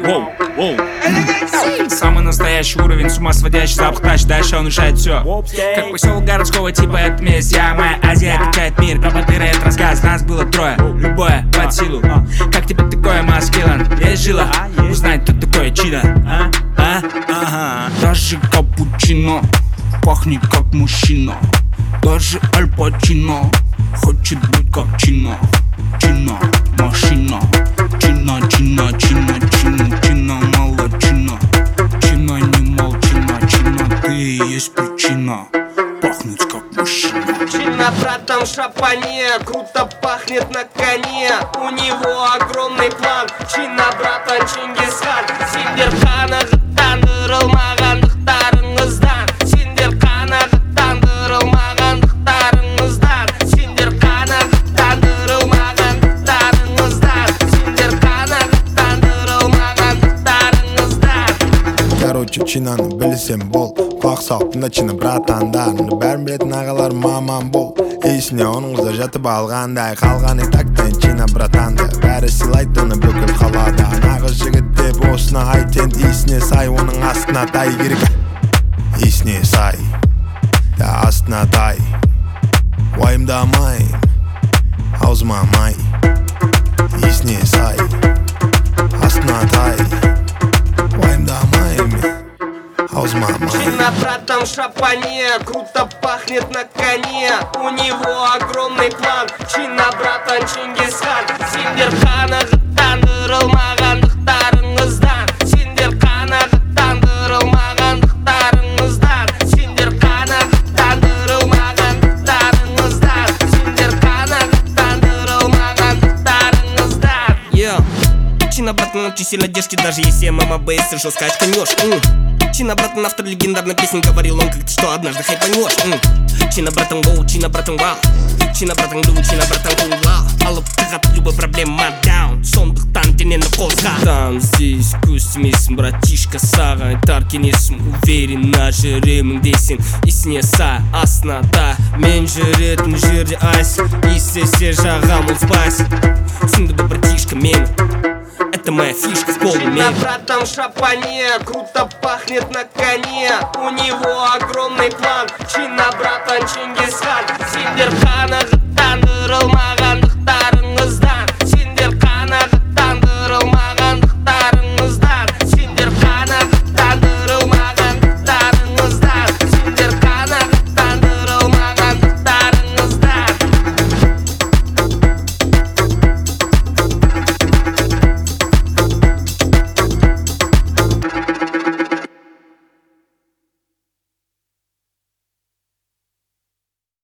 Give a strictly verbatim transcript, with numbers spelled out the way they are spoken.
Воу, воу. Самый настоящий уровень, с ума сводящий запах тач, дальше он решает все. Как поселок городского типа, это месть, я моя Азия качает мир. Пропотыры, это рассказ, нас было трое, любое под силу. Как тебе такое, маскилан? Есть жила, узнать, кто такое чидо. А? А? Ага. Даже капучино пахнет как мужчина. Даже Аль Пачино хочет быть как Чино. Чино, машина. Чина, чина, чина, чина, чина, мало чина. Чина, не молчина, чина, ты и есть причина пахнуть как мужчина. Чина, братан, в шапане, круто пахнет на коне. У него огромный план. Чина, братан, Чингисхан. Синдерхана жыттандырылмағандықтарыңыздан. Синдерхана жыттандырылмағандықтарыңыздан. Синдерхана жыттандырылмағандықтарыңыздан. Синдерхана жыттандырылмағандықтарыңыздан. Короче, чинаны білсем бол. Құлақ салыптың чина братандарыңды бәрін білетін ағалар маман бол. Есіне оның қызы жатып алғандай қалғаны тактен чина братанды бәрі сыйлайды оны бүкіл қалада. Нағыз жігіт деп осына айтен есіне сай, оның астына тай керек. Есіне сай, да астына тай. Уайымдамайым, аузыма май. Есіне сай, астына тай. Уайымдамайым, аузыма май. Чина, братан, в шапане, круто пахнет на коне. У него огромный план. Чина, братан, Чингисхан. Синдерхана жыттандырылмағандықтарыңыздан. Синдерхана жыттандырылмағандықтарыңыздан. Синдерхана жыттандырылмағандықтарыңыздан. Синдерхана жыттандырылмағандықтарыңыздан. Yeah. Чина, братан, очень сильно держки, даже если мама бейс и жестко очканешь. Чина, братан, автор легендарной песни, говорил он как-то, что однажды хайпанешь. Чина, братан, воу, чина, братан, вау. Чина, братан, глю, чина, братан, кул, вау. Алып тығат любой проблема даун. Сондықтан денені қозға. Там здесь көстемесің, братишка, саған айтар кеңесім. Уверенно жүремін дейсің, есіне сай, астына та. Мен жүретін жерде айсың, естесе жағам ол спайсың. Түсінді бұл братишка мені, это моя фишка в полуме. Чина, братан, в шапане, круто пахнет на коне. У него огромный план. Чина, братан, Чингисхан. Синдерхана жыттандырылмаған